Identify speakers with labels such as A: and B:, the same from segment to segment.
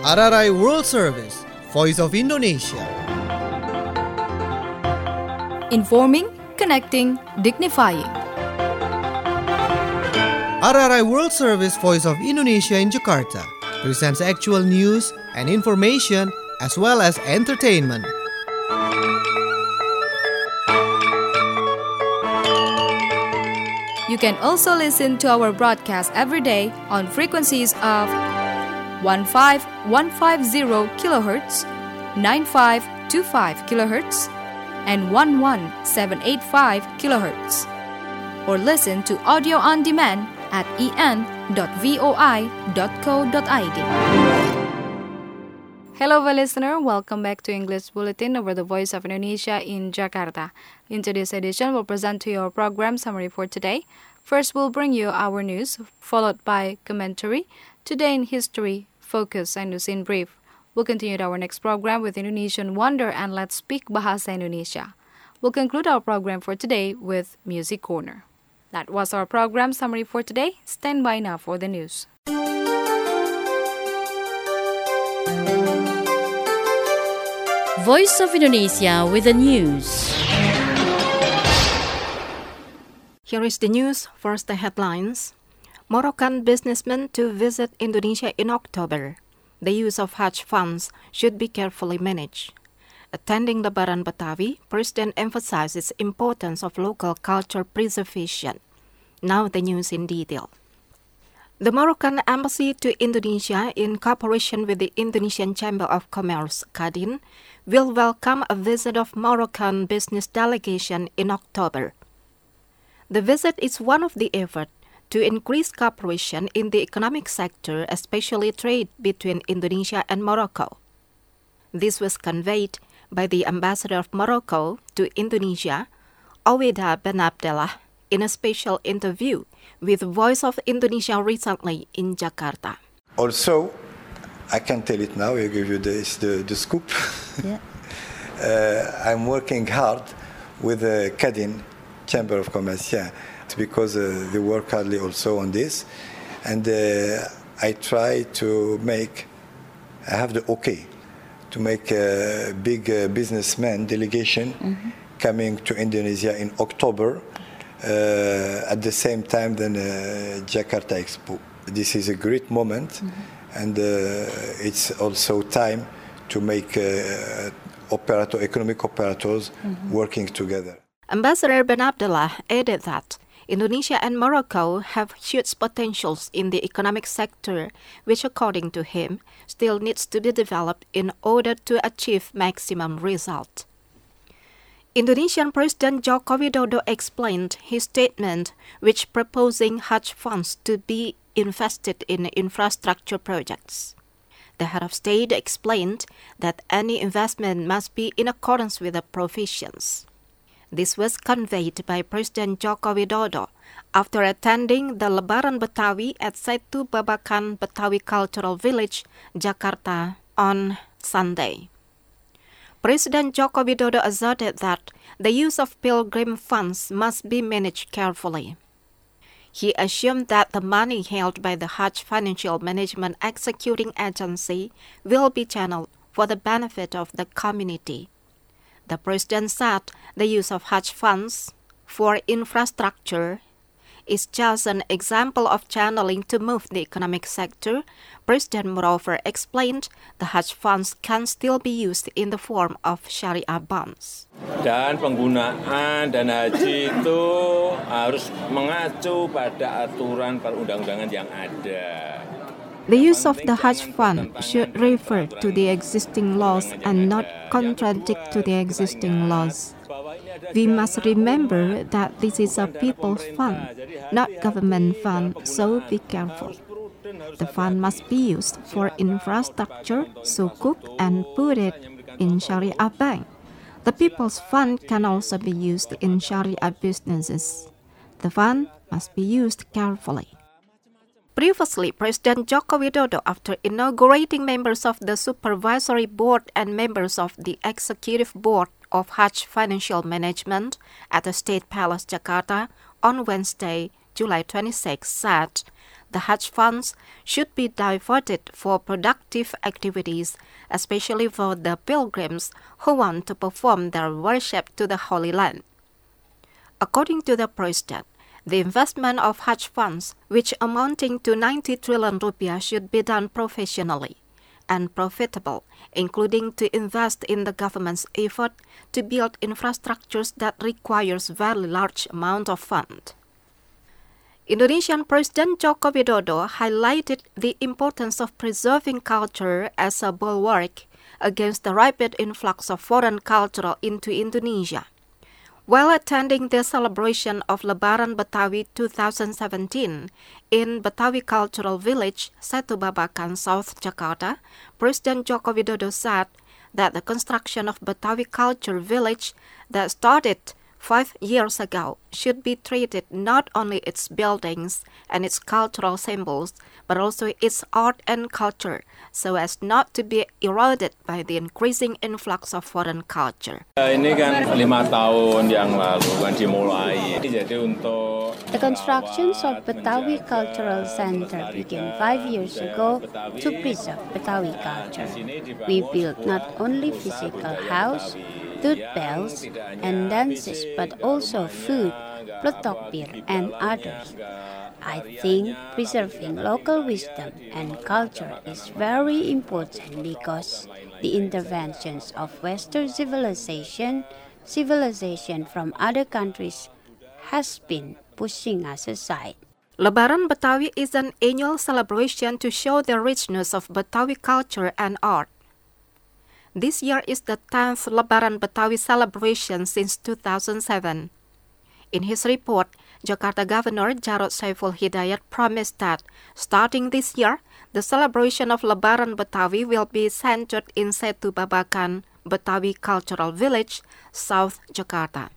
A: RRI World Service, Voice of Indonesia.
B: Informing, connecting, dignifying.
A: RRI World Service, Voice of Indonesia in Jakarta presents actual news and information as well as entertainment.
B: You can also listen to our broadcast every day on frequencies of 15150 kHz, 9525 kHz, and 11785 kHz. Or listen to audio on demand at en.voi.co.id. Hello, listener. Welcome back to English Bulletin over the Voice of Indonesia in Jakarta. In today's edition, we'll present to you our program summary for today. First, we'll bring you our news, followed by commentary, Today in History, Focus, and News in Brief. We'll continue our next program with Indonesian Wonder and Let's Speak Bahasa Indonesia. We'll conclude our program for today with Music Corner. That was our program summary for today. Stand by now for the news.
C: Voice of Indonesia with the news.
D: Here is the news. First, the headlines. Moroccan businessmen to visit Indonesia in October. The use of Hajj funds should be carefully managed. Attending Lebaran Betawi, President emphasizes importance of local culture preservation. Now the news in detail. The Moroccan Embassy to Indonesia, in cooperation with the Indonesian Chamber of Commerce, Kadin, will welcome a visit of Moroccan business delegation in October. The visit is one of the efforts to increase cooperation in the economic sector, especially trade between Indonesia and Morocco. This was conveyed by the Ambassador of Morocco to Indonesia, Oweda Ben Abdallah, in a special interview with Voice of Indonesia recently in Jakarta.
E: Also, I can tell it now, I give you the scoop.
C: Yeah.
E: I'm working hard with the Kadin Chamber of Commerce, because they work hardly also on this. And I try to I have the okay to make a big businessman delegation coming to Indonesia in October. At the same time than Jakarta Expo. This is a great moment, and it's also time to make economic operators working together.
D: Ambassador Ben Abdallah added that Indonesia and Morocco have huge potentials in the economic sector, which, according to him, still needs to be developed in order to achieve maximum result. Indonesian President Joko Widodo explained his statement, which proposing Hajj funds to be invested in infrastructure projects. The head of state explained that any investment must be in accordance with the provisions. This was conveyed by President Joko Widodo after attending the Lebaran Betawi at Saitu Babakan Betawi Cultural Village, Jakarta, on Sunday. President Joko Widodo asserted that the use of pilgrim funds must be managed carefully. He assumed that the money held by the Hajj Financial Management Executing Agency will be channeled for the benefit of the community. The president said the use of Hajj funds for infrastructure is just an example of channeling to move the economic sector. President moreover explained the Hajj funds can still be used in the form of Syariah bonds.
F: Dan penggunaan dana haji itu harus mengacu pada aturan perundang-undangan yang ada.
D: The use of the Hajj fund should refer to the existing laws and not contradict to the existing laws. We must remember that this is a people's fund, not government fund, so be careful. The fund must be used for infrastructure, sukuk, and put it in Syariah bank. The people's fund can also be used in Syariah businesses. The fund must be used carefully. Previously, President Joko Widodo, after inaugurating members of the Supervisory Board and members of the Executive Board of Hajj Financial Management at the State Palace, Jakarta, on Wednesday, July 26, said the hedge funds should be diverted for productive activities, especially for the pilgrims who want to perform their worship to the Holy Land. According to the president, the investment of hedge funds, which amounting to 90 trillion rupiah, should be done professionally and profitable, including to invest in the government's effort to build infrastructures that requires very large amount of fund. Indonesian President Joko Widodo highlighted the importance of preserving culture as a bulwark against the rapid influx of foreign culture into Indonesia. While attending the celebration of Lebaran Betawi 2017 in Betawi Cultural Village, Setu Babakan, South Jakarta, President Joko Widodo said that the construction of Betawi Culture Village that started 5 years ago should be treated not only its buildings and its cultural symbols, but also its art and culture, so as not to be eroded by the increasing influx of foreign culture.
F: Ini kan 5 tahun yang lalu kan dimulai. Jadi untuk
G: The construction of Betawi Cultural Center began 5 years ago to preserve Betawi culture. We built not only physical house, tooth bells, and dances, but also food, peletok bir, and others. I think preserving local wisdom and culture is very important because the interventions of Western civilization from other countries has been pushing us aside.
D: Lebaran Betawi is an annual celebration to show the richness of Betawi culture and art. This year is the 10th Lebaran Betawi celebration since 2007. In his report, Jakarta Governor Jarod Saiful Hidayat promised that, starting this year, the celebration of Lebaran Betawi will be centered in Setu Babakan, Betawi Cultural Village, South Jakarta.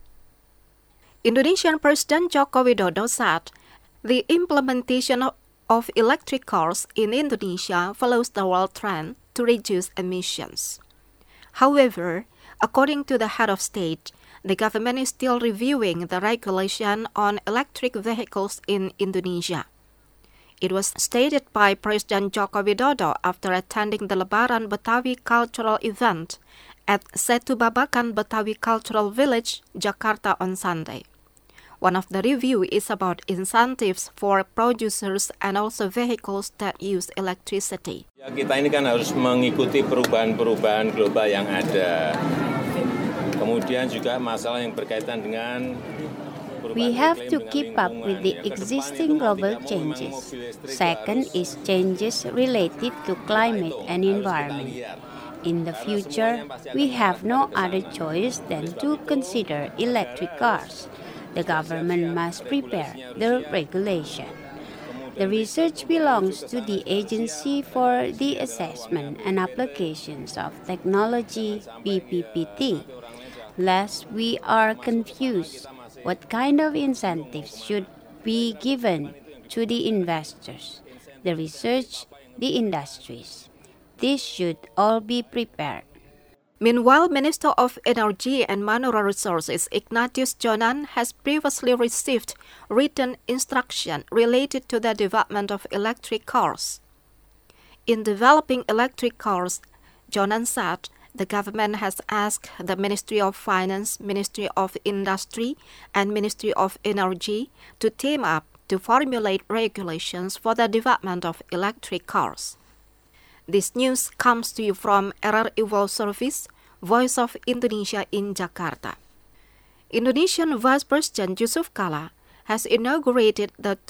D: Indonesian President Joko Widodo said the implementation of electric cars in Indonesia follows the world trend to reduce emissions. However, according to the head of state, the government is still reviewing the regulation on electric vehicles in Indonesia. It was stated by President Joko Widodo after attending the Lebaran Betawi cultural event at Setu Babakan Betawi Cultural Village, Jakarta on Sunday. One of the review is about incentives for producers and also vehicles that use electricity.
F: Kita ini kan harus mengikuti perubahan-perubahan global yang ada. Kemudian juga masalah yang berkaitan dengan
G: We have to keep up with the existing global changes. Second is changes related to climate and environment. In the future, we have no other choice than to consider electric cars. The government must prepare the regulation. The research belongs to the Agency for the Assessment and Applications of Technology, BPPT. Lest we are confused, what kind of incentives should be given to the investors, the research, the industries? This should all be prepared.
D: Meanwhile, Minister of Energy and Mineral Resources Ignatius Jonan has previously received written instruction related to the development of electric cars. In developing electric cars, Jonan said the government has asked the Ministry of Finance, Ministry of Industry, and Ministry of Energy to team up to formulate regulations for the development of electric cars. This news comes to you from RRI World Service, Voice of Indonesia in Jakarta. Indonesian Vice President Yusuf Kala has inaugurated the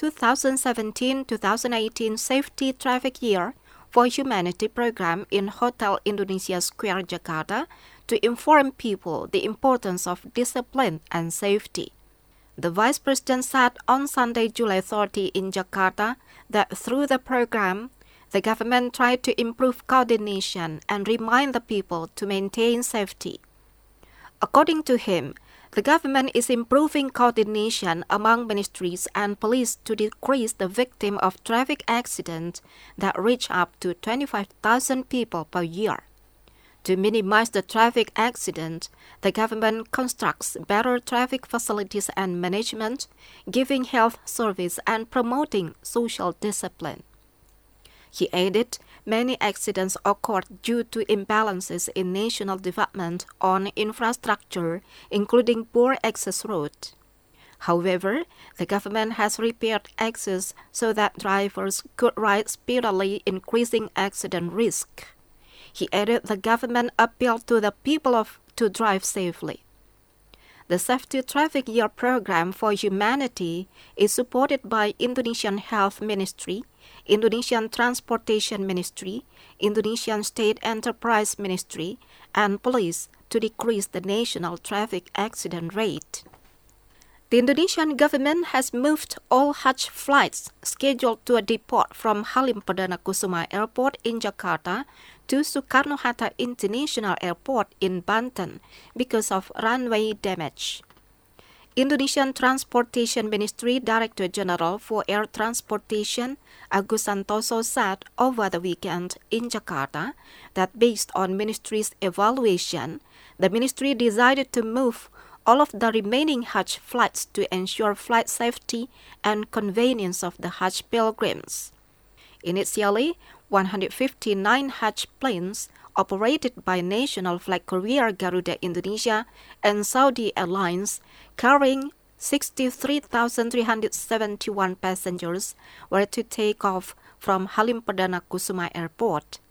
D: 2017-2018 Safety Traffic Year for Humanity program in Hotel Indonesia Square, Jakarta, to inform people the importance of discipline and safety. The Vice President said on Sunday, July 30 in Jakarta that through the program, the government tried to improve coordination and remind the people to maintain safety. According to him, the government is improving coordination among ministries and police to decrease the victim of traffic accidents that reach up to 25,000 people per year. To minimize the traffic accident, the government constructs better traffic facilities and management, giving health service and promoting social discipline. He added, many accidents occurred due to imbalances in national development on infrastructure, including poor access roads. However, the government has repaired access so that drivers could ride speedily, increasing accident risk. He added the government appealed to the people to drive safely. The Safety Traffic Year Program for Humanity is supported by Indonesian Health Ministry, Indonesian Transportation Ministry, Indonesian State Enterprise Ministry, and police to decrease the national traffic accident rate. The Indonesian government has moved all Hajj flights scheduled to depart from Halim Perdana Kusuma Airport in Jakarta to Soekarno-Hatta International Airport in Banten because of runway damage. Indonesian Transportation Ministry Director General for Air Transportation Agus Santoso said over the weekend in Jakarta that based on ministry's evaluation, the ministry decided to move all of the remaining Hajj flights to ensure flight safety and convenience of the Hajj pilgrims. Initially, 159 Hajj planes operated by national flag carrier Garuda Indonesia and Saudi Airlines carrying 63,371 passengers were to take off from Halim Perdana Kusuma Airport.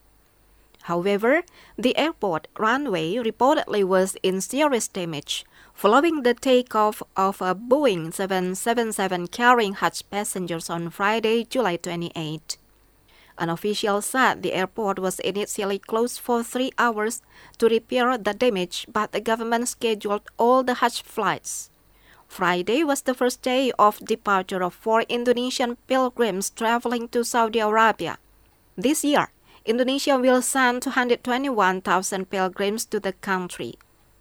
D: However, the airport runway reportedly was in serious damage following the takeoff of a Boeing 777 carrying Hajj passengers on Friday, July 28. An official said the airport was initially closed for 3 hours to repair the damage, but the government scheduled all the Hajj flights. Friday was the first day of departure of 4 Indonesian pilgrims traveling to Saudi Arabia. This year, Indonesia will send 221,000 pilgrims to the country.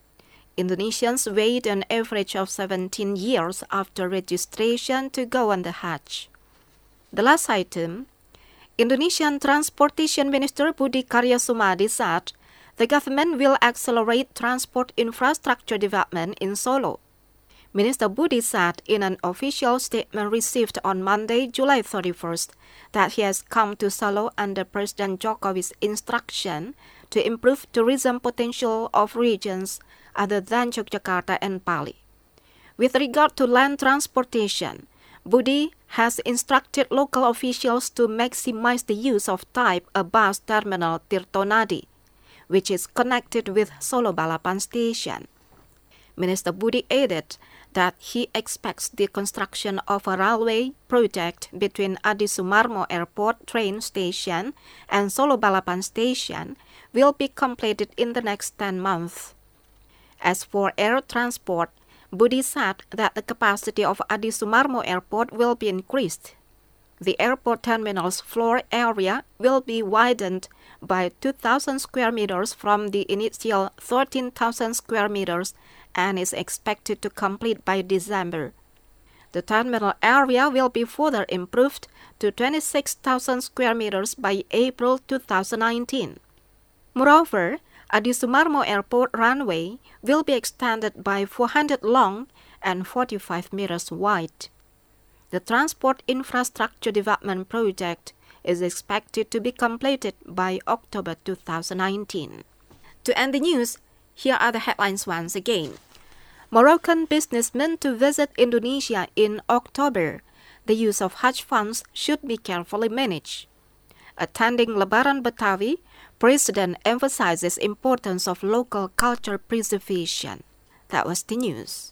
D: Indonesians wait an average of 17 years after registration to go on the Hajj. The last item, Indonesian Transportation Minister Budi Karya Sumadi said the government will accelerate transport infrastructure development in Solo. Minister Budi said in an official statement received on Monday, July 31st, that he has come to Solo under President Jokowi's instruction to improve tourism potential of regions other than Yogyakarta and Bali. With regard to land transportation, Budi has instructed local officials to maximize the use of Type A bus terminal Tirtonadi, which is connected with Solo Balapan Station. Minister Budi added that he expects the construction of a railway project between Adi Sumarmo Airport train station and Solo Balapan Station will be completed in the next 10 months. As for air transport, Budi said that the capacity of Adi Sumarmo Airport will be increased. The airport terminal's floor area will be widened by 2,000 square meters from the initial 13,000 square meters and is expected to complete by December. The terminal area will be further improved to 26,000 square meters by April 2019. Moreover, Adi Sumarmo Airport runway will be extended by 400 long and 45 meters wide. The transport infrastructure development project is expected to be completed by October 2019. To end the news, here are the headlines once again. Moroccan businessmen to visit Indonesia in October. The use of Hajj funds should be carefully managed. Attending Lebaran Betawi, President emphasizes importance of local culture preservation. That was the news.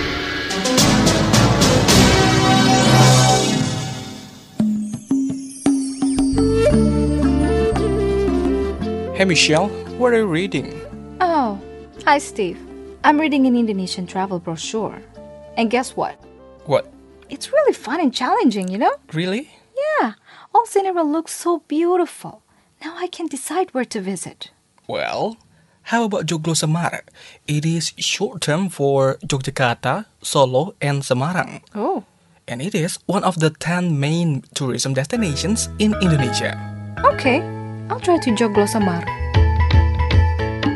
H: Hey Michelle, what are you reading?
B: Oh, hi Steve. I'm reading an Indonesian travel brochure. And guess what?
H: What?
B: It's really fun and challenging, you know?
H: Really?
B: Yeah, all scenery looks so beautiful. Now I can decide where to visit.
H: Well, how about Joglo Semar? It is short term for Yogyakarta, Solo, and Semarang.
B: Oh.
H: And it is one of the 10 main tourism destinations in Indonesia.
B: Okay, I'll try to Joglo Semar.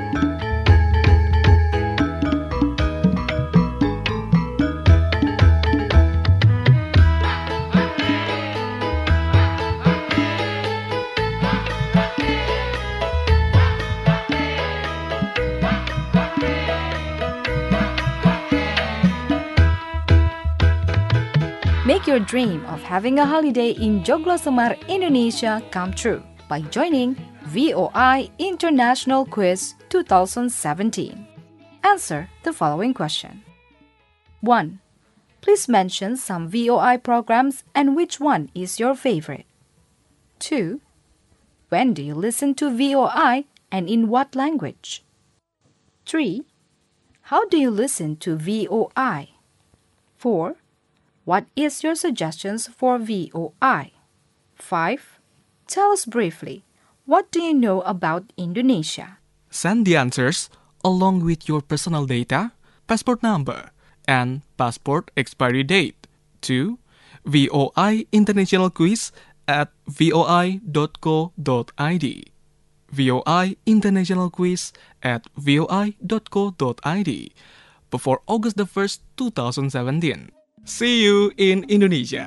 B: Make your dream of having a holiday in Joglo Semar, Indonesia come true by joining VOI International Quiz 2017. Answer the following question. 1. Please mention some VOI programs and which one is your favorite. 2. When do you listen to VOI and in what language? 3. How do you listen to VOI? 4. What is your suggestions for VOI? 5. Tell us briefly, what do you know about Indonesia?
H: Send the answers along with your personal data, passport number, and passport expiry date to VOI International Quiz at voi.co.id. VOI International Quiz at voi.co.id before August the 1st, 2017. See you in Indonesia.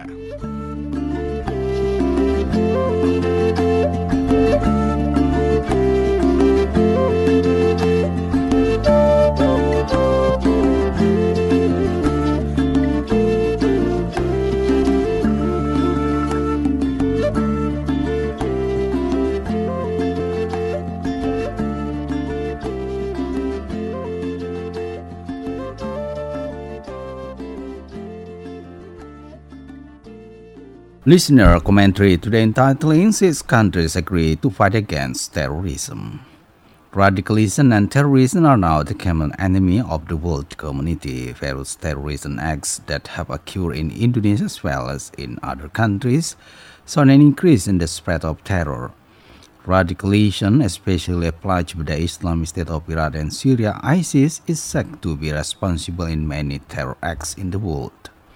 I: Listener commentary today entitling 6 countries agree to fight against terrorism. Radicalism and terrorism are now the common enemy of the world community. Various terrorism acts that have occurred in Indonesia as well as in other countries saw an increase in the spread of terror. Radicalism, especially applied to the Islamic State of Iraq and Syria, ISIS, is said to be responsible in many terror acts in the world.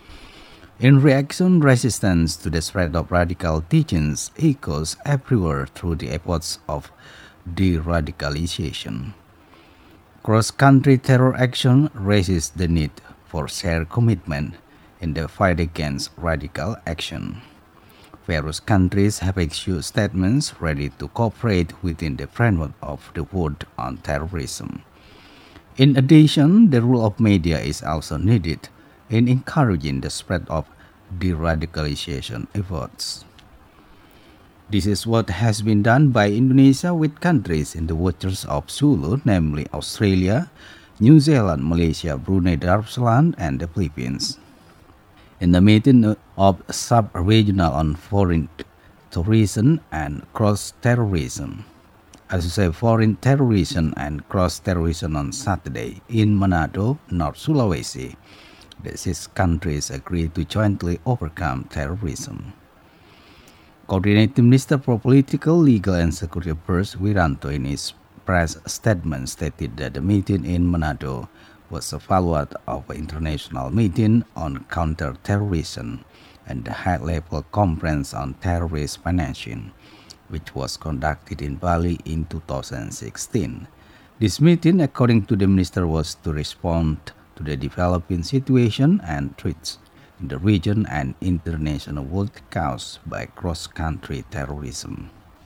I: In reaction, resistance to the spread of radical teachings echoes everywhere through the efforts of de-radicalization. Cross-country terror action raises the need for shared commitment in the fight against radical action. Various countries have issued statements ready to cooperate within the framework of the World on Terrorism. In addition, the role of media is also needed in encouraging the spread of de-radicalization efforts. This is what has been done by Indonesia with countries in the waters of Sulu, namely Australia, New Zealand, Malaysia, Brunei Darussalam, and the Philippines. In the meeting of Sub-Regional on Foreign Terrorism and Cross-Terrorism, Foreign Terrorism and Cross-Terrorism on Saturday in Manado, North Sulawesi, the 6 countries agreed to jointly overcome terrorism. Coordinating Minister for Political, Legal and Security Affairs Wiranto in his press statement stated that the meeting in Manado was a follow-up of an international meeting on counter-terrorism and the high-level conference on terrorist financing, which was conducted in Bali in 2016. This meeting, according to the minister, was to respond to the developing situation and threats in the region and international world caused by cross-country terrorism.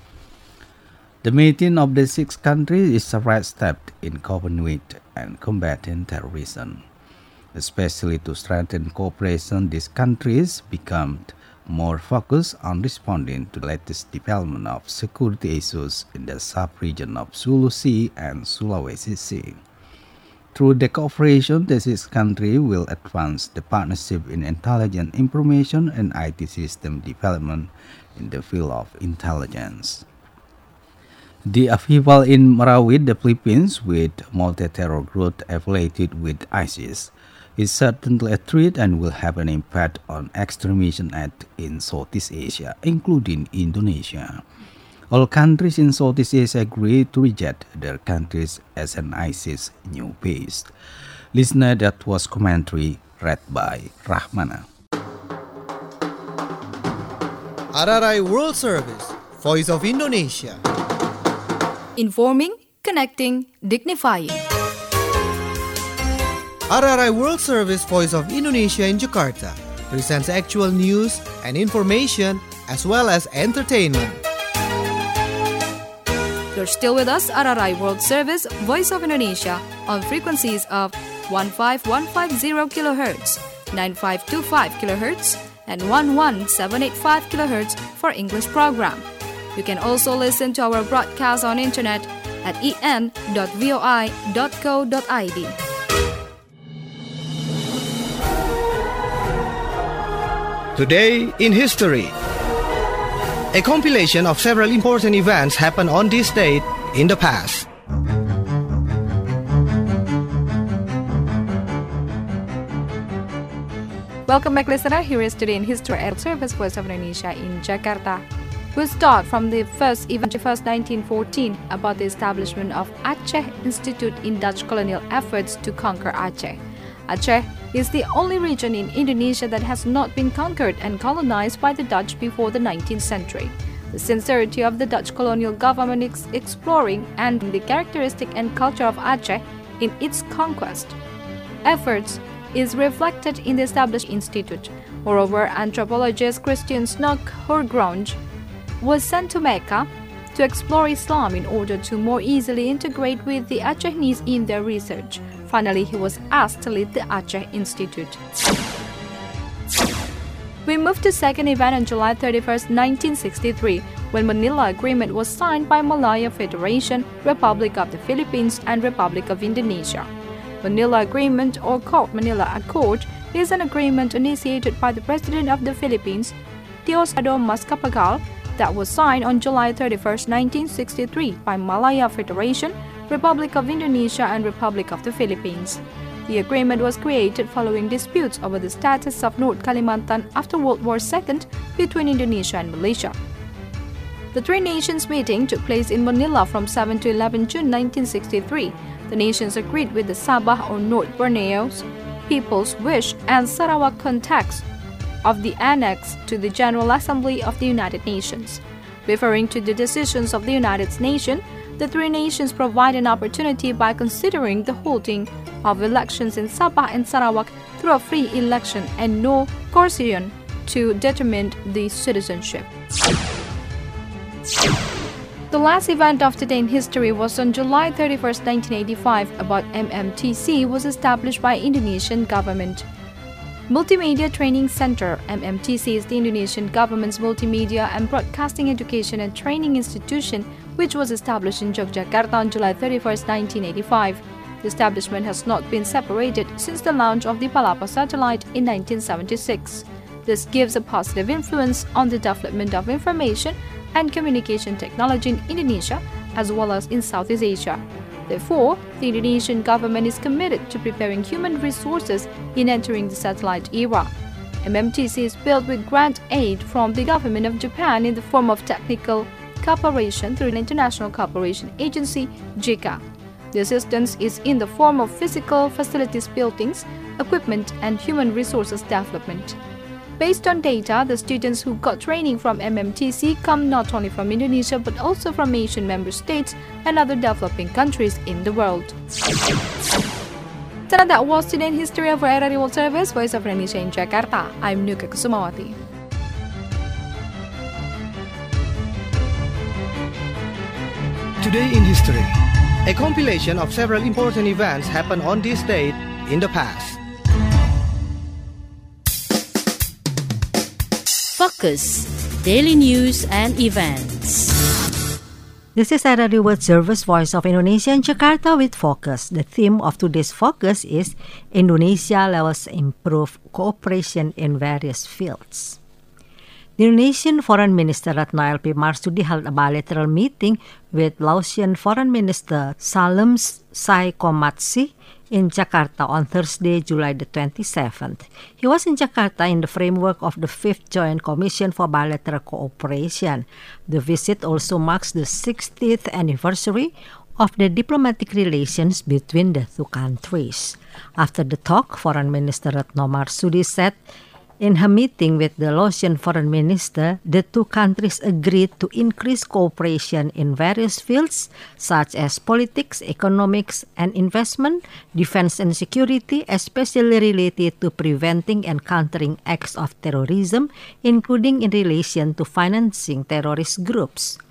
I: The meeting of the 6 countries is the right step in coping with and combating terrorism. Especially to strengthen cooperation, these countries become more focused on responding to the latest development of security issues in the sub-region of Sulu Sea and Sulawesi Sea. Through the cooperation, the 6 countries will advance the partnership in intelligence information and IT system development in the field of intelligence. The upheaval in Marawi, the Philippines, with multi-terror group affiliated with ISIS, is certainly a threat and will have an impact on extremism in Southeast Asia, including Indonesia. All countries in Southeast Asia agree to reject their countries as an ISIS new base. Listener, that was commentary read by Rahmana.
A: RRI World Service, Voice of Indonesia.
B: Informing, connecting, dignifying.
A: RRI World Service, Voice of Indonesia in Jakarta presents actual news and information as well as entertainment.
B: You're still with us, RRI World Service, Voice of Indonesia, on frequencies of 15150 kHz, 9525 kHz, and 11785 kHz for English program. You can also listen to our broadcast on internet at en.voi.co.id.
A: Today in History. A compilation of several important events happened on this date in the past.
B: Welcome back, listener. Here is Today in History at Service Voice of Indonesia in Jakarta. We'll start from the first event, 1914, about the establishment of Aceh Institute in Dutch colonial efforts to conquer Aceh. Aceh is the only region in Indonesia that has not been conquered and colonized by the Dutch before the 19th century. The sincerity of the Dutch colonial government is exploring and the characteristic and culture of Aceh in its conquest efforts is reflected in the established institute. Moreover, anthropologist Christian Snoek Hoorgronge was sent to Mecca to explore Islam in order to more easily integrate with the Acehnese in their research. Finally, he was asked to lead the Aceh Institute. We move to second event on July 31st, 1963, when Manila Agreement was signed by Malaya Federation, Republic of the Philippines, and Republic of Indonesia. Manila Agreement, or called Manila Accord, is an agreement initiated by the President of the Philippines, Diosdado Macapagal, that was signed on July 31st, 1963 by Malaya Federation, Republic of Indonesia, and Republic of the Philippines. The agreement was created following disputes over the status of North Kalimantan after World War II between Indonesia and Malaysia. The three nations meeting took place in Manila from 7 to 11 June 1963. The nations agreed with the Sabah or North Borneo's People's Wish and Sarawak context of the Annex to the General Assembly of the United Nations. Referring to the decisions of the United Nations, the three nations provide an opportunity by considering the holding of elections in Sabah and Sarawak through a free election and no coercion to determine the citizenship. The last event of Today in History was on July 31st, 1985, about MMTC was established by Indonesian government. Multimedia Training Center, MMTC, is the Indonesian government's multimedia and broadcasting education and training institution, which was established in Yogyakarta on July 31st, 1985. The establishment has not been separated since the launch of the Palapa satellite in 1976. This gives a positive influence on the development of information and communication technology in Indonesia as well as in Southeast Asia. Therefore, the Indonesian government is committed to preparing human resources in entering the satellite era. MMTC is built with grant aid from the government of Japan in the form of technical cooperation through an international cooperation agency, JICA. The assistance is in the form of physical facilities buildings, equipment, and human resources development. Based on data, the students who got training from MMTC come not only from Indonesia but also from Asian member states and other developing countries in the world. So that was Today in History of RRI World Service, Voice of Indonesia in Jakarta. I'm Nuka Kusumawati.
A: Today in History. A compilation of several important events happened on this date in the past.
C: Focus, daily news and events.
J: This is RRI World Service, Voice of Indonesia in Jakarta with Focus. The theme of today's Focus is Indonesia levels improve cooperation in various fields. The Indonesian Foreign Minister Retno LP Marsudi held a bilateral meeting with Laotian Foreign Minister Salem Saikommatsi in Jakarta on Thursday, July the 27th. He was in Jakarta in the framework of the 5th Joint Commission for Bilateral Cooperation. The visit also marks the 60th anniversary of the diplomatic relations between the two countries. After the talk, Foreign Minister Retno Marsudi said, in her meeting with the Laotian Foreign Minister, the two countries agreed to increase cooperation in various fields such as politics, economics, and investment, defense and security, especially related to preventing and countering acts of terrorism, including in relation to financing terrorist groups.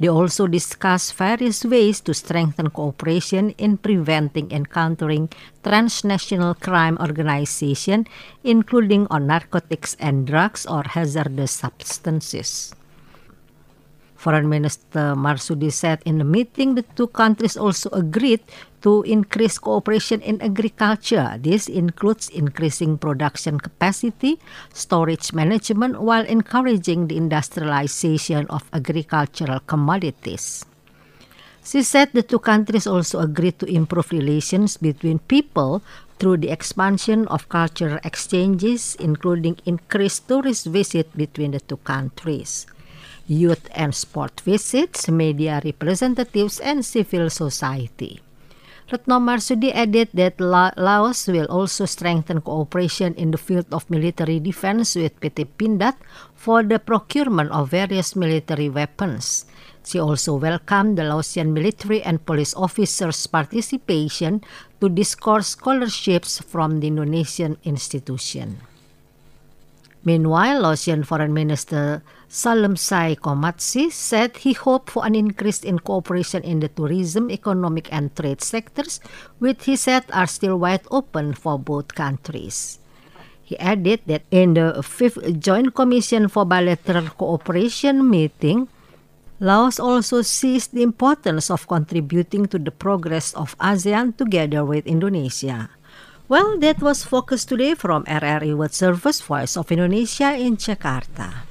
J: They also discussed various ways to strengthen cooperation in preventing and countering transnational crime organization, including on narcotics and drugs or hazardous substances. Foreign Minister Marsudi said in the meeting the two countries also agreed to increase cooperation in agriculture. This includes increasing production capacity, storage management, while encouraging the industrialization of agricultural commodities. She said the two countries also agreed to improve relations between people through the expansion of cultural exchanges, including increased tourist visits between the two countries, youth and sport visits, media representatives, and civil society. Retno Marsudi added that Laos will also strengthen cooperation in the field of military defense with PT Pindad for the procurement of various military weapons. She also welcomed the Laotian military and police officers' participation to discourse scholarships from the Indonesian institution. Meanwhile, Laotian Foreign Minister Salemsai Komatsi said he hoped for an increase in cooperation in the tourism, economic and trade sectors, which he said are still wide open for both countries. He added that in the 5th Joint Commission for Bilateral Cooperation meeting, Laos also sees the importance of contributing to the progress of ASEAN together with Indonesia. Well, that was Focus today from RRI World Service, Voice of Indonesia in Jakarta.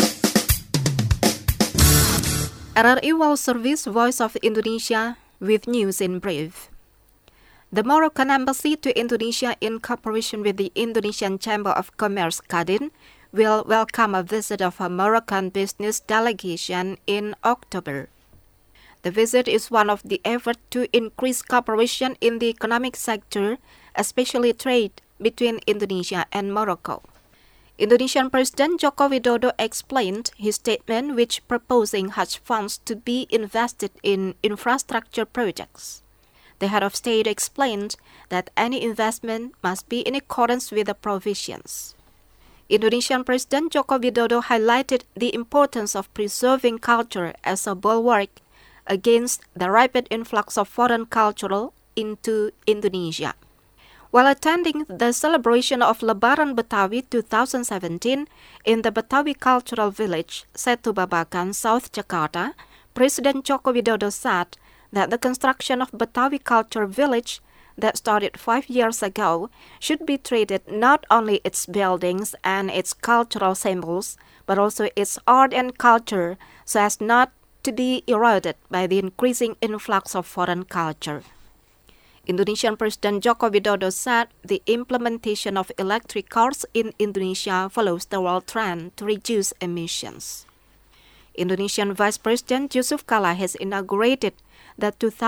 D: RRI World Service, Voice of Indonesia, with news in brief. The Moroccan Embassy to Indonesia, in cooperation with the Indonesian Chamber of Commerce Kadin, will welcome a visit of a Moroccan business delegation in October. The visit is one of the efforts to increase cooperation in the economic sector, especially trade between Indonesia and Morocco. Indonesian President Joko Widodo explained his statement which proposing Hajj funds to be invested in infrastructure projects. The head of state explained that any investment must be in accordance with the provisions. Indonesian President Joko Widodo highlighted the importance of preserving culture as a bulwark against the rapid influx of foreign culture into Indonesia. While attending the celebration of Lebaran Betawi 2017 in the Betawi Cultural Village, Setu Babakan, South Jakarta, President Joko Widodo said that the construction of Betawi Culture Village that started 5 years ago should be treated not only its buildings and its cultural symbols, but also its art and culture so as not to be eroded by the increasing influx of foreign culture. Indonesian President Joko Widodo said the implementation of electric cars in Indonesia follows the world trend to reduce emissions. Indonesian Vice President Yusuf Kala has inaugurated the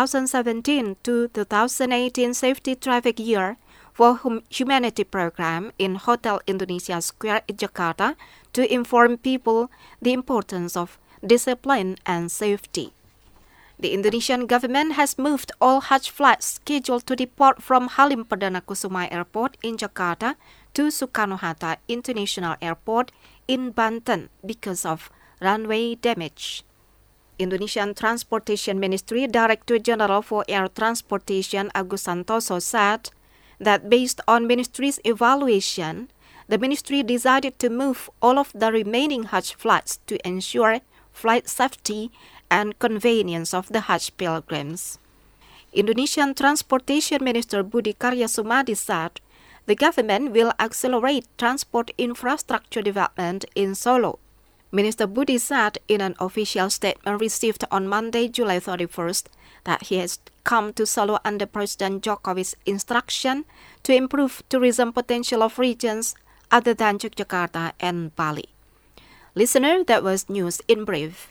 D: 2017 to 2018 Safety Traffic Year for Humanity program in Hotel Indonesia Square in Jakarta to inform people the importance of discipline and safety. The Indonesian government has moved all Hajj flights scheduled to depart from Halim Perdana Kusuma Airport in Jakarta to Soekarno-Hatta International Airport in Banten because of runway damage. Indonesian Transportation Ministry Director General for Air Transportation Agus Santoso said that based on ministry's evaluation, the ministry decided to move all of the remaining Hajj flights to ensure flight safety and convenience of the Hajj pilgrims. Indonesian Transportation Minister Budi Karya Sumadi said the government will accelerate transport infrastructure development in Solo. Minister Budi said in an official statement received on Monday, July 31st, that he has come to Solo under President Jokowi's instruction to improve tourism potential of regions other than Yogyakarta and Bali. Listener, that was news in brief.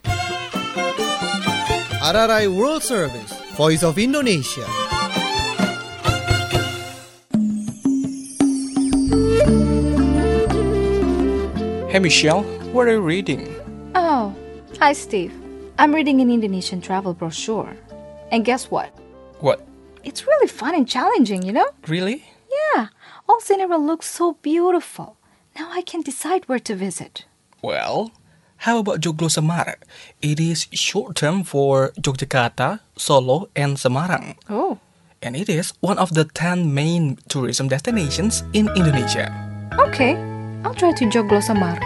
A: RRI World Service, Voice of Indonesia.
H: Hey Michelle, what are you reading?
B: Oh, hi Steve. I'm reading an Indonesian travel brochure. And guess what?
H: What?
B: It's really fun and challenging, you know?
H: Really?
B: Yeah, all scenery looks so beautiful. Now I can decide where to visit.
H: Well, How about Joglo Semar? It is short term for Yogyakarta, Solo, and Semarang.
B: Oh.
H: And it is one of the 10 main tourism destinations in Indonesia.
B: Okay, I'll try to Joglo Semar.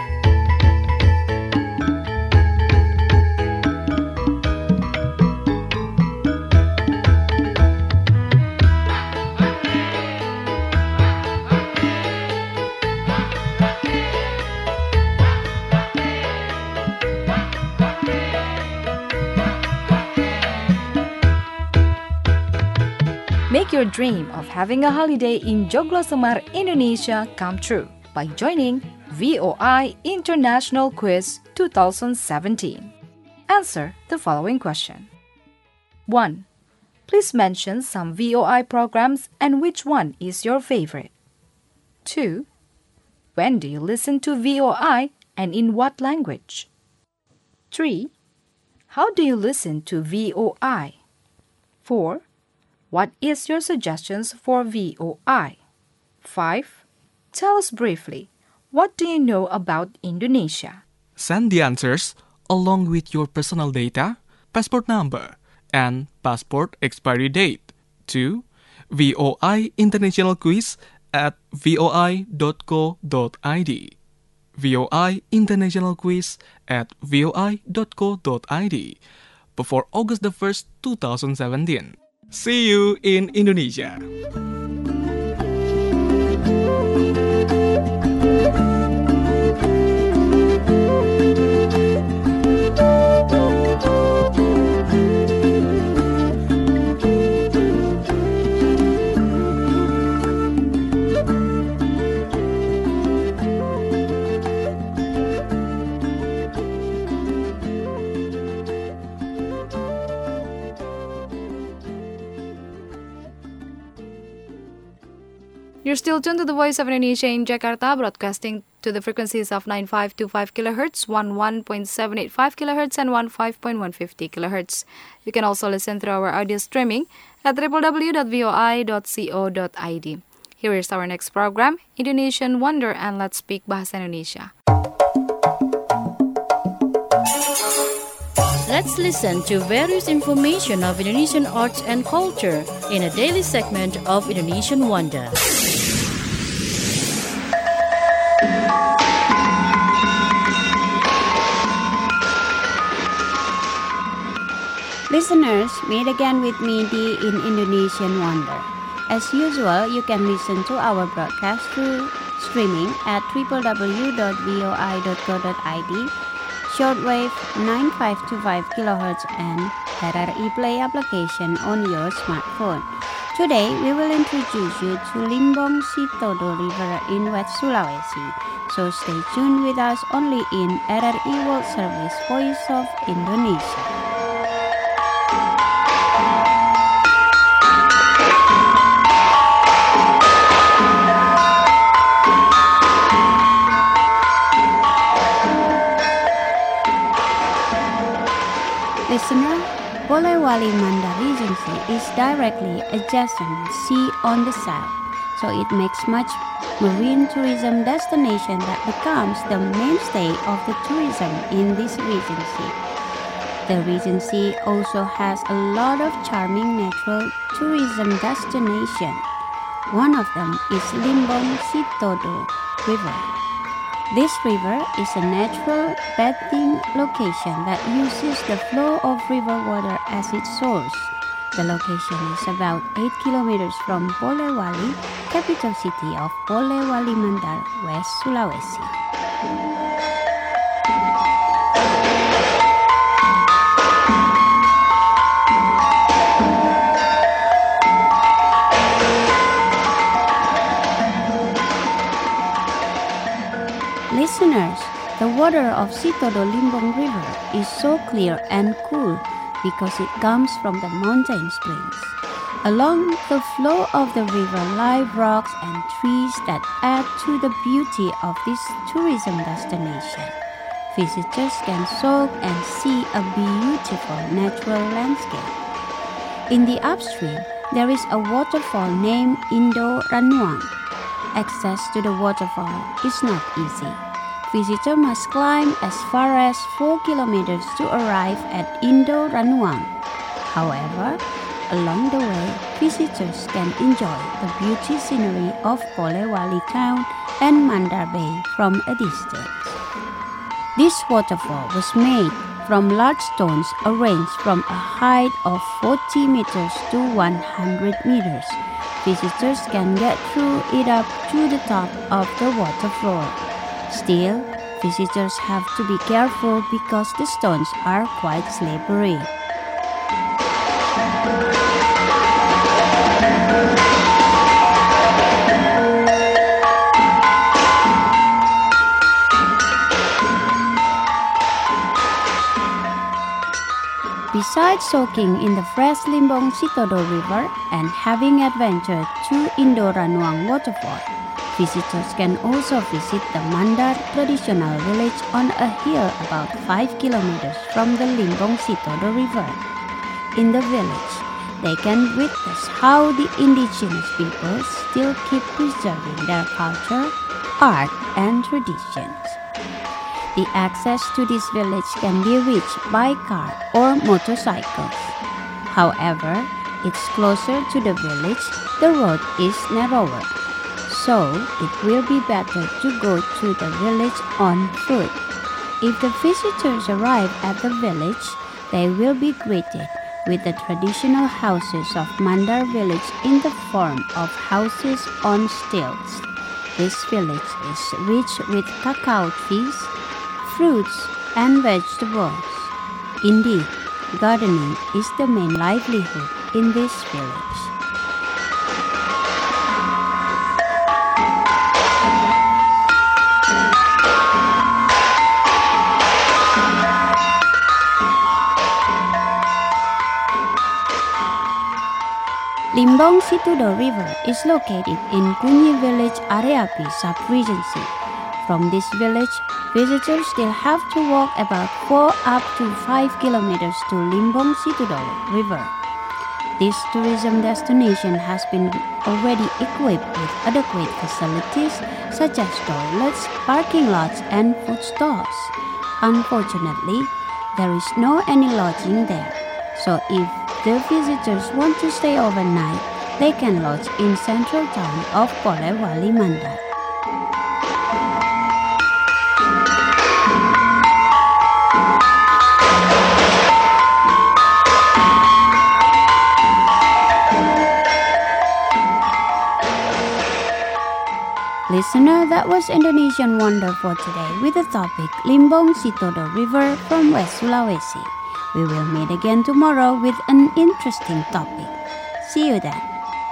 B: Make your dream of having a holiday in Joglo Semar, Indonesia come true by joining VOI International Quiz 2017. Answer the following question. 1. Please mention some VOI programs and which one is your favorite. 2. When do you listen to VOI and in what language? 3. How do you listen to VOI? 4. What is your suggestions for VOI? 5. Tell us briefly, what do you know about Indonesia?
H: Send the answers along with your personal data, passport number, and passport expiry date to VOI International Quiz at voi.co.id. VOI International Quiz at voi.co.id before August the 1st, 2017. See you in Indonesia.
B: You're still tuned to the Voice of Indonesia in Jakarta, broadcasting to the frequencies of 9525 kHz, 11.785 kHz, and 15.150 kHz. You can also listen through our audio streaming at www.voi.co.id. Here is our next program, Indonesian Wonder, and let's speak Bahasa Indonesia.
C: Let's listen to various information of Indonesian arts and culture in a daily segment of Indonesian Wonder.
G: Listeners, meet again with me in Indonesian Wonder. As usual, you can listen to our broadcast through streaming at www.voi.co.id, shortwave 9525 kHz, and RRI Play application on your smartphone. Today, we will introduce you to Limbong Sitodo River in West Sulawesi. So stay tuned with us only in RRI World Service Voice of Indonesia. Listener, Polewali Mandar Regency is directly adjacent to sea on the south, so it makes much marine tourism destination that becomes the mainstay of the tourism in this regency. The regency also has a lot of charming natural tourism destinations. One of them is Limbong Sitodo River. This river is a natural bathing location that uses the flow of river water as its source. The location is about 8 kilometers from Polewali, capital city of Polewali Mandar, West Sulawesi. Listeners, the water of Sitodo Limbong River is so clear and cool because it comes from the mountain springs. Along the flow of the river lie rocks and trees that add to the beauty of this tourism destination. Visitors can soak and see a beautiful natural landscape. In the upstream, there is a waterfall named Indo Ranuang. Access to the waterfall is not easy. visitor must climb as far as 4 kilometers to arrive at Indo-Ranuang. However, along the way, visitors can enjoy the beauty scenery of Polewali town and Mandar Bay from a distance. This waterfall was made from large stones arranged from a height of 40 meters to 100 meters. Visitors can get through it up to the top of the water floor. Still, visitors have to be careful because the stones are quite slippery. Besides soaking in the fresh Limbong Sitodo River and having adventure to Indo-Ranuang waterfall, visitors can also visit the Mandar traditional village on a hill about 5 kilometers from the Limbong Sitodo River. In the village, they can witness how the indigenous people still keep preserving their culture, art, and traditions. The access to this village can be reached by car or motorcycles. However, it's closer to the village, the road is narrower. So, it will be better to go to the village on foot. If the visitors arrive at the village, they will be greeted with the traditional houses of Mandar village in the form of houses on stilts. This village is rich with cacao trees, fruits, and vegetables. Indeed, gardening is the main livelihood in this village. Limbong Sitodo River is located in Kunyi Village Areapi Sub-Regency. From this village, visitors still have to walk about 4 up to 5 kilometers to Limbong Sitodo River. This tourism destination has been already equipped with adequate facilities such as toilets, parking lots, and food stalls. Unfortunately, there is no any lodging there. So if the visitors want to stay overnight, they can lodge in central town of Polewali Mandar. Listener, that was Indonesian Wonder for today with the topic Limbong Sitodo River from West Sulawesi. We will meet again tomorrow with an interesting topic. See you then.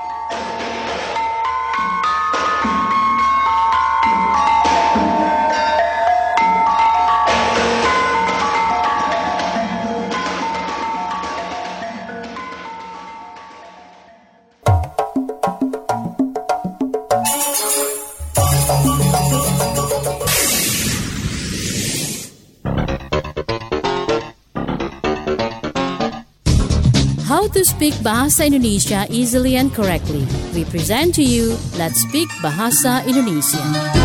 C: How to speak Bahasa Indonesia easily and correctly. We present to you Let's Speak Bahasa Indonesia.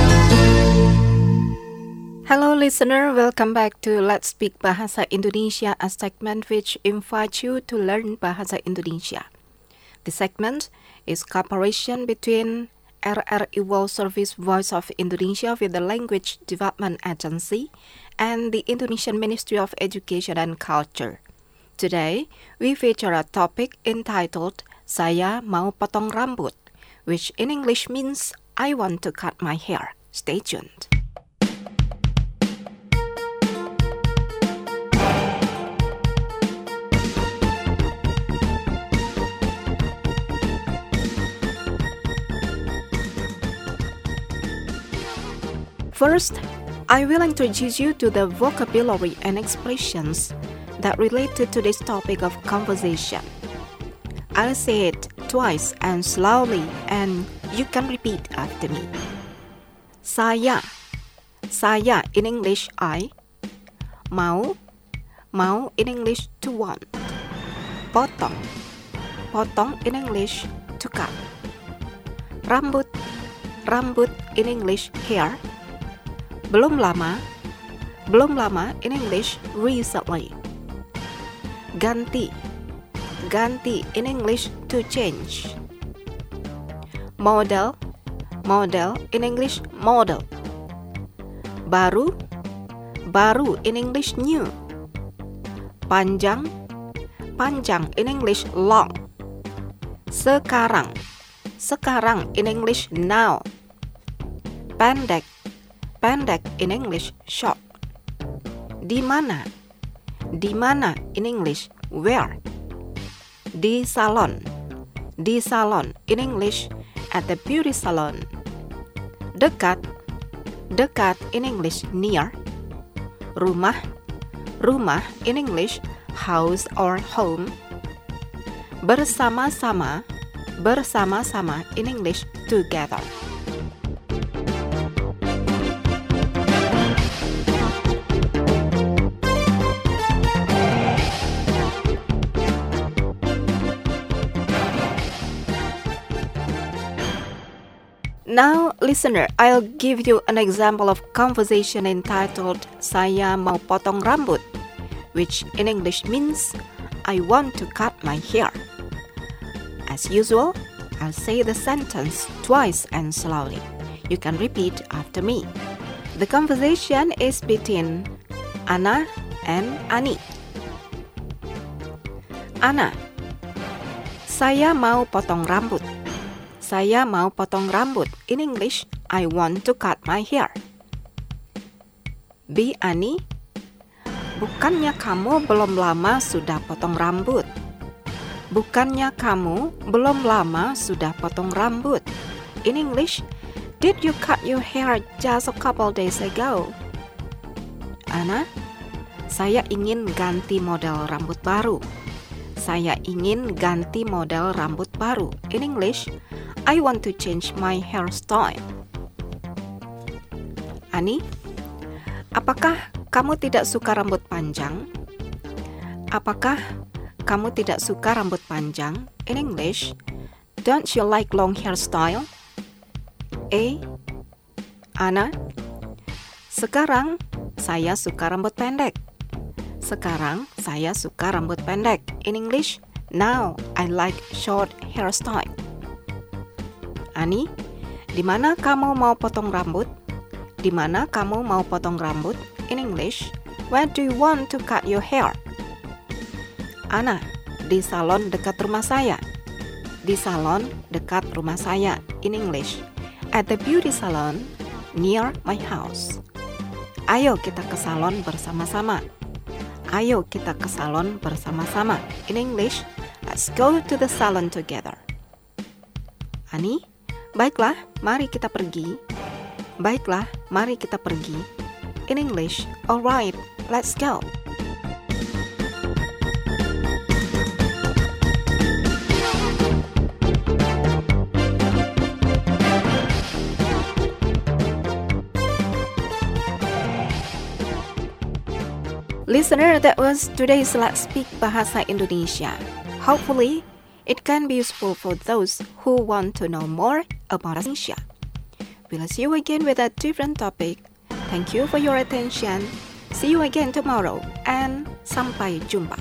D: Hello listener, welcome back to Let's Speak Bahasa Indonesia, a segment which invites you to learn Bahasa Indonesia. The segment is cooperation between RRI World Service Voice of Indonesia with the Language Development Agency and the Indonesian Ministry of Education and Culture. Today, we feature a topic entitled Saya Mau Potong Rambut, which in English means I want to cut my hair. Stay tuned. First, I will introduce you to the vocabulary and expressions that related to this topic of conversation. I'll say it twice and slowly, and you can repeat after me. Saya. Saya in English I. Mau. Mau in English to want. Potong. Potong in English to cut. Rambut. Rambut in English hair. Belum lama. Belum lama in English, recently. Ganti. Ganti in English, to change. Model. Model in English, model. Baru. Baru in English, new. Panjang. Panjang in English, long. Sekarang. Sekarang in English, now. Pendek. Pendek in English, short. Di mana? Di mana in English, where. Di salon. Di salon in English, at the beauty salon. Dekat. Dekat in English, near. Rumah. Rumah in English, house or home. Bersama-sama. Bersama-sama in English, together. Now, listener, I'll give you an example of conversation entitled Saya mau potong rambut, which in English means I want to cut my hair. As usual, I'll say the sentence twice and slowly. You can repeat after me. The conversation is between Ana and Ani. Ana, saya mau potong rambut. Saya mau potong rambut. In English, I want to cut my hair. B. Ani, bukannya kamu belum lama sudah potong rambut? Bukannya kamu belum lama sudah potong rambut? In English, did you cut your hair just a couple days ago? Ana, saya ingin ganti model rambut baru. Saya ingin ganti model rambut baru. In English, I want to change my hairstyle. Ani, apakah kamu tidak suka rambut panjang? Apakah kamu tidak suka rambut panjang? In English, don't you like long hairstyle? A. Ana, sekarang saya suka rambut pendek. Sekarang saya suka rambut pendek. In English, now I like short hairstyle. Ani, di mana kamu mau potong rambut? Di mana kamu mau potong rambut? In English, where do you want to cut your hair? Ana, di salon dekat rumah saya. Di salon dekat rumah saya. In English, at the beauty salon near my house. Ayo kita ke salon bersama-sama. Ayo kita ke salon bersama-sama. In English, let's go to the salon together. Ani, baiklah, mari kita pergi. Baiklah, mari kita pergi. In English, alright, let's go. Listener, that was today's Let's Speak Bahasa Indonesia. Hopefully, it can be useful for those who want to know more about Indonesia. We'll see you again with a different topic. Thank you for your attention. See you again tomorrow and sampai jumpa.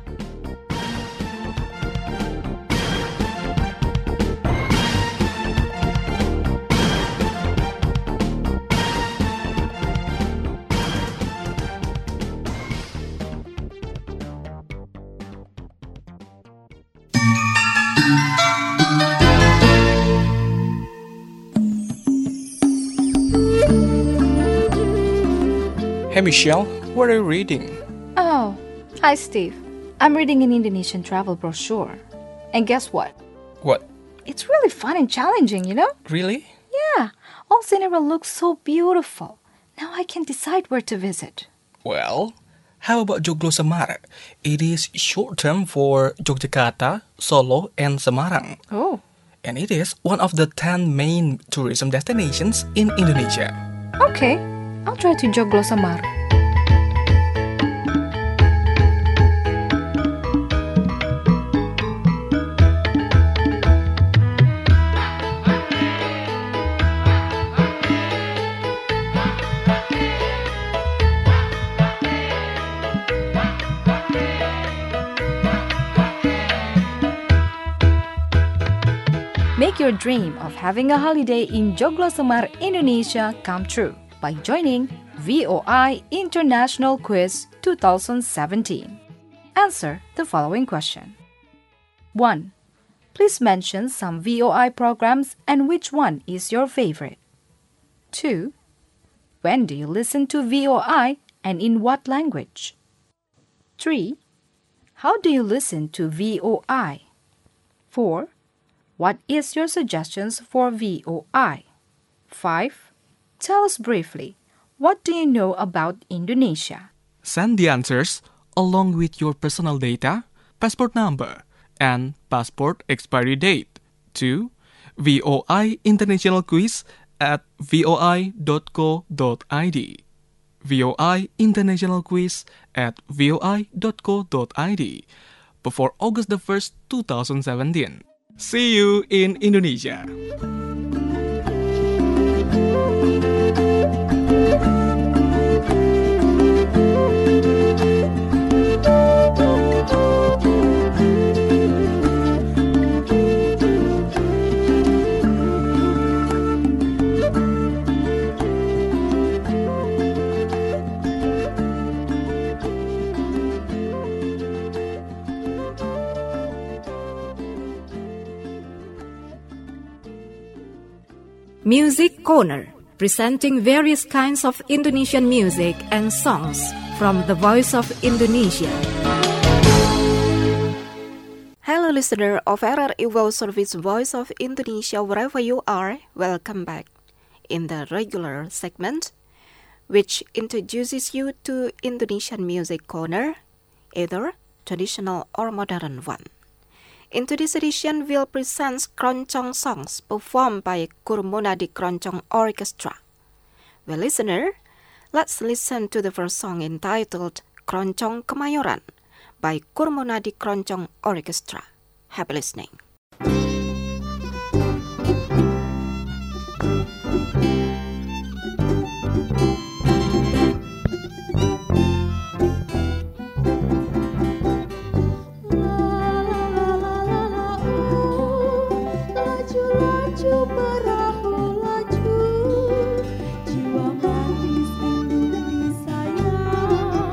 H: Hey Michelle, what are you reading?
B: Oh, hi Steve. I'm reading an Indonesian travel brochure. And guess what?
H: What?
B: It's really fun and challenging, you know?
H: Really?
B: Yeah, all scenery looks so beautiful. Now I can decide where to visit.
H: Well, how about Joglo Semarang? It is short term for Yogyakarta, Solo, and Semarang.
B: Oh.
H: And it is one of the 10 main tourism destinations in Indonesia.
B: Okay, I'll try to Joglo Semarang. your dream of having a holiday in Joglo Semar, Indonesia come true by joining VOI International Quiz 2017. Answer the following question. 1. Please mention some VOI programs and which one is your favorite. 2. When do you listen to VOI and in what language? 3. How do you listen to VOI? 4. What is your suggestions for VOI? 5. Tell us briefly, what do you know about Indonesia?
H: Send the answers along with your personal data, passport number, and passport expiry date to VOI International Quiz at voi.co.id. VOI International Quiz at voi.co.id before August the 1st, 2017. See you in Indonesia.
D: Music Corner, presenting various kinds of Indonesian music and songs from the Voice of Indonesia. Hello listener of RRI World Service Voice of Indonesia, wherever you are, welcome back. In the regular segment, which introduces you to Indonesian Music Corner, either traditional or modern one. In today's edition, we'll present Keroncong songs performed by Kurmonadi Keroncong Orchestra. Well, listener, let's listen to the first song entitled Keroncong Kemayoran by Kurmonadi Keroncong Orchestra. Happy listening.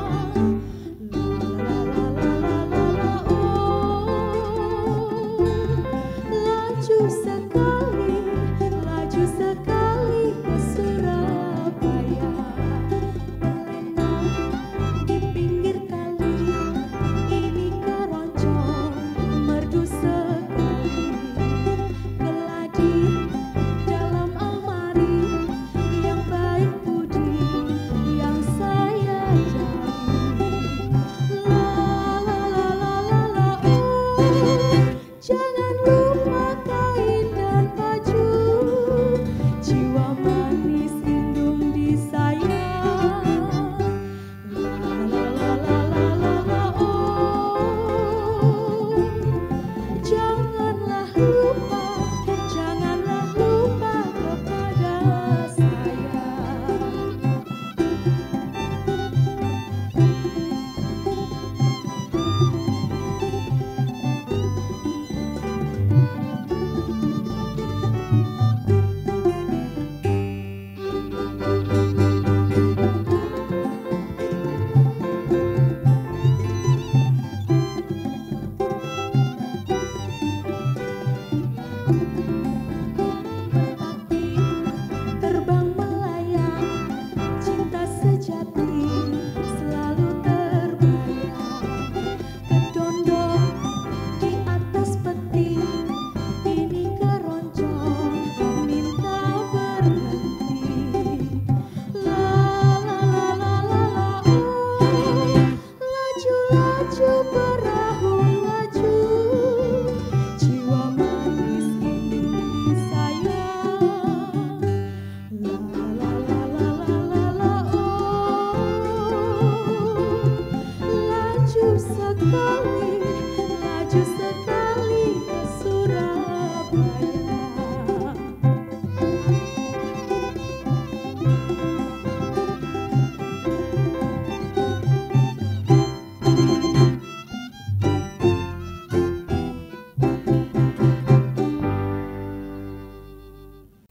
K: Laju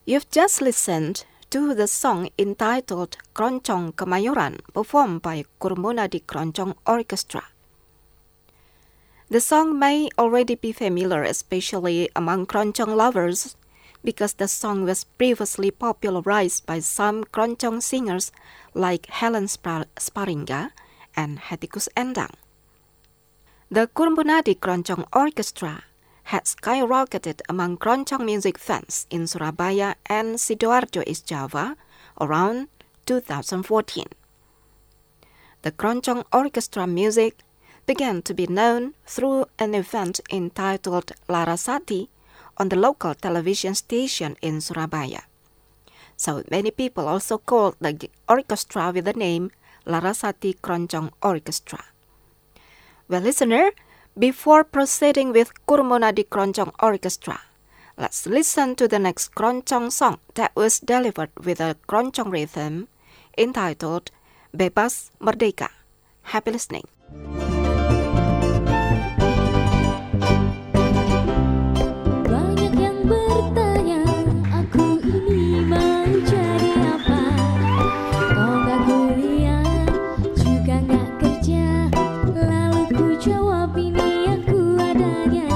D: You've just listened to the song entitled Keroncong Kemayoran, performed by Kurmonadi Keroncong Orchestra. The song may already be familiar, especially among keroncong lovers, because the song was previously popularized by some keroncong singers like Helen Sparingga and Hetty Koes Endang. The Kurmonadi Keroncong Orchestra had skyrocketed among keroncong music fans in Surabaya and Sidoarjo, East Java, around 2014. The Keroncong Orchestra music began to be known through an event entitled Larasati on the local television station in Surabaya. So many people also called the orchestra with the name Larasati Keroncong Orchestra. Well, listener, before proceeding with Kurmonadi Keroncong Orchestra, let's listen to the next keroncong song that was delivered with a keroncong rhythm entitled Bebas Merdeka. Happy listening.
K: Banyak yang bertanya, aku ini mau jadi apa? Kau gak kuliah, juga gak kerja. Lalu ku jawab ini aku adanya.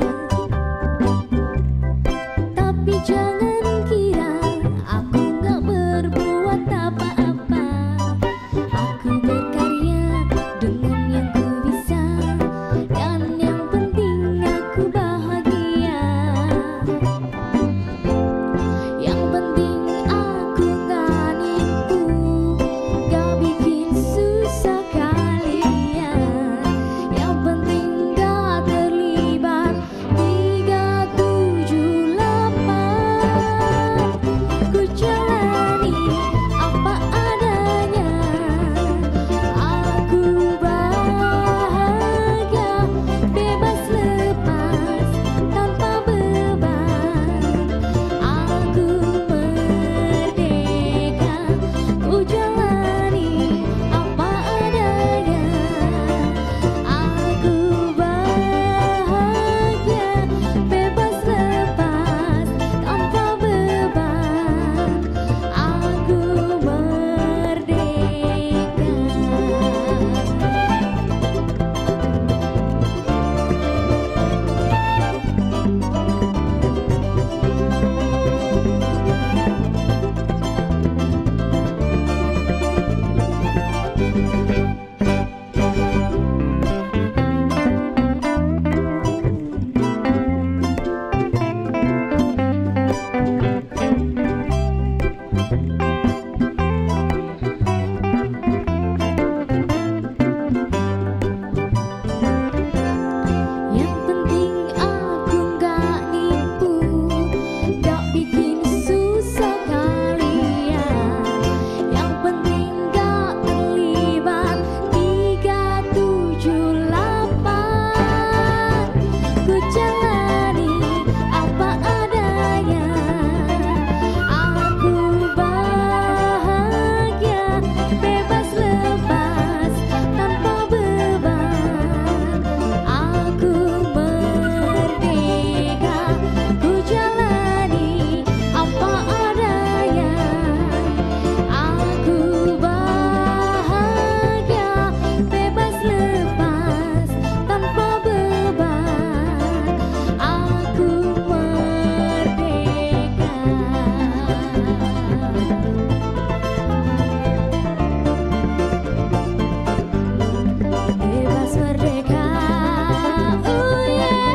K: Tapi jangan kira aku gak berbuat apa-apa. Aku berkarya dengan yang ku bisa, dan yang penting aku bahagia. Yang penting aku gak nipu, gak bikin susah kalian. Yang penting gak terlibat 378. Ku jalani apa adanya, aku bahagia, bebas lepas tanpa beban. Aku merdeka, ku jalani apa adanya. Aku bahagia, bebas lepas tanpa beban. Aku merdeka. Yang penting aku gak nipu, gak bikin susah kalian. Yang penting gak terlibat 378. Ku jalani apa adanya. Aku bahagia, bebas lepas tanpa beban. Aku merdeka, ku jalani apa adanya. Aku bahagia, bebas lepas tanpa beban. Aku merdeka. Bebas merdeka, oh yeah,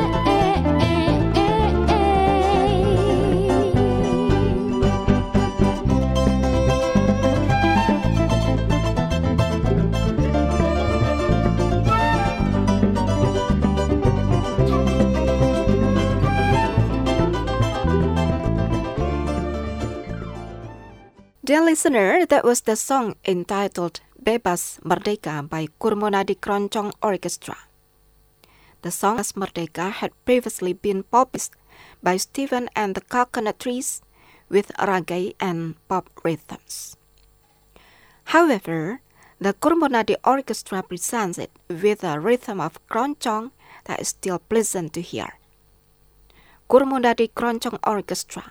D: Dear listener, that was the song entitled Bebas Merdeka by Kurmonadi Keroncong Orchestra. The song Bebas Merdeka had previously been published by Stephen and the Coconut Trees with reggae and pop rhythms. However, the Kurmonadi Orchestra presents it with a rhythm of keroncong that is still pleasant to hear. Kurmonadi Keroncong Orchestra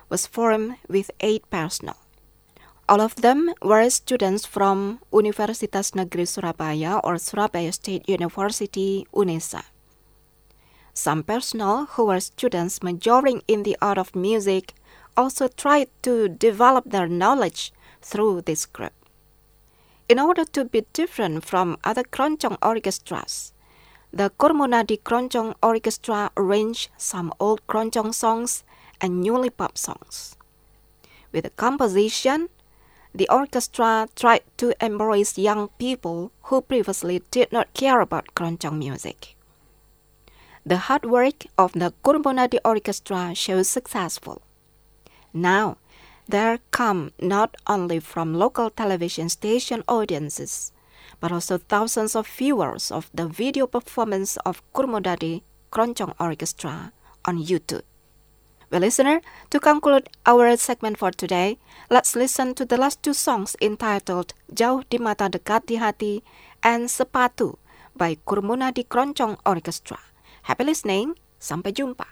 D: was formed with 8 personnel. All of them were students from Universitas Negeri Surabaya or Surabaya State University, UNESA. Some personnel who were students majoring in the art of music also tried to develop their knowledge through this group. In order to be different from other keroncong orchestras, the Kurmunadi Keroncong Orchestra arranged some old keroncong songs and newly pop songs. With the composition, the orchestra tried to embrace young people who previously did not care about keroncong music. The hard work of the Kurmunadi Orchestra shows successful. Now, there come not only from local television station audiences, but also thousands of viewers of the video performance of Kurmunadi Keroncong Orchestra on YouTube. Well, listener, to conclude our segment for today, let's listen to the last 2 songs entitled Jauh di Mata Dekat di Hati and Sepatu by Kurmunadi Keroncong Orchestra. Happy listening, sampai jumpa.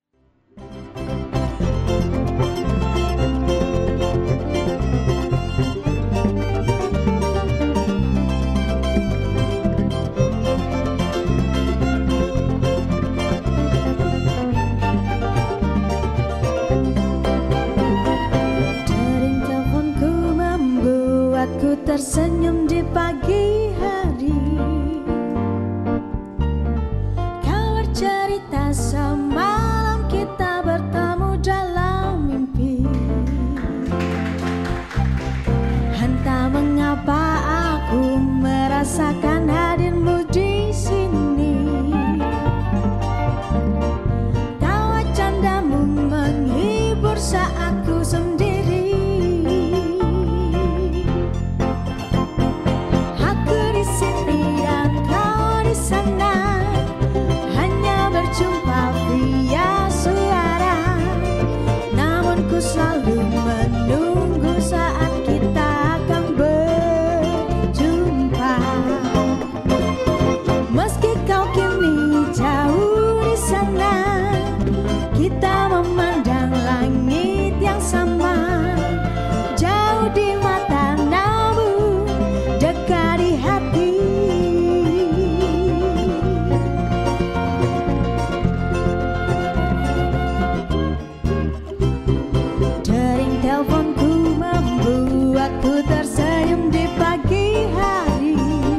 K: Tersenyum di pagi hari, kau bercerita semalam kita bertemu dalam mimpi. Entah mengapa aku merasakan hadirmu di sini. Tawa candamu menghibur saat ku sendiri. Selalu menunggu saat kita akan berjumpa. Meski kau kini jauh di sana, kita memandang langit yang sama. Jauh di mata namun dekat di hati. Teleponku membuatku tersenyum di pagi hari.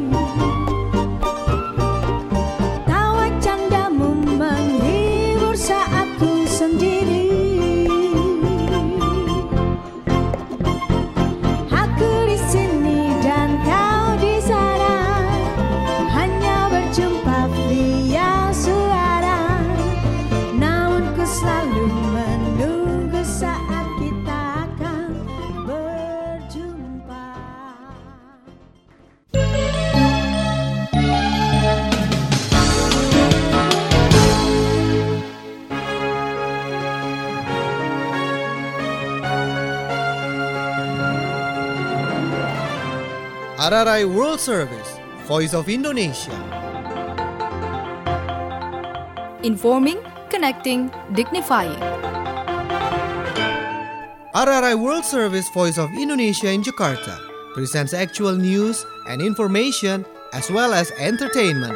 K: Tawa candamu menghibur saat ku sendiri. Aku di sini dan kau di sana, hanya berjumpa via suara. Namun ku selalu menunggu saat kita akan berjumpa.
A: RRI World Service, Voice of Indonesia.
B: Informing, connecting, dignifying.
A: RRI World Service Voice of Indonesia in Jakarta presents actual news and information as well as entertainment.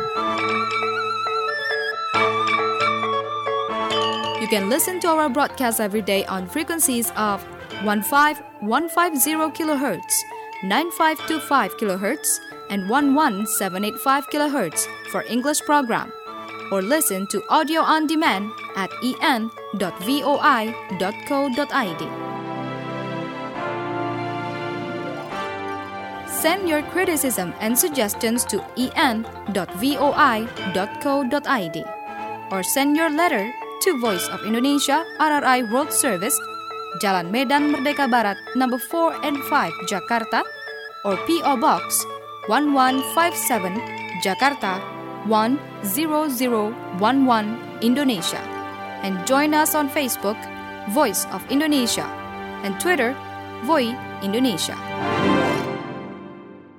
B: You can listen to our broadcast every day on frequencies of 15150 kHz, 9525 kHz, and 11785 kHz for English program, or listen to audio on demand at en.voi.co.id. Send your criticism and suggestions to en.voi.co.id or send your letter to Voice of Indonesia, RRI World Service, Jalan Medan Merdeka Barat, number 4 and 5, Jakarta, or P.O. Box 1157, Jakarta 10011, Indonesia. And join us on Facebook, Voice of Indonesia, and Twitter, Voi Indonesia.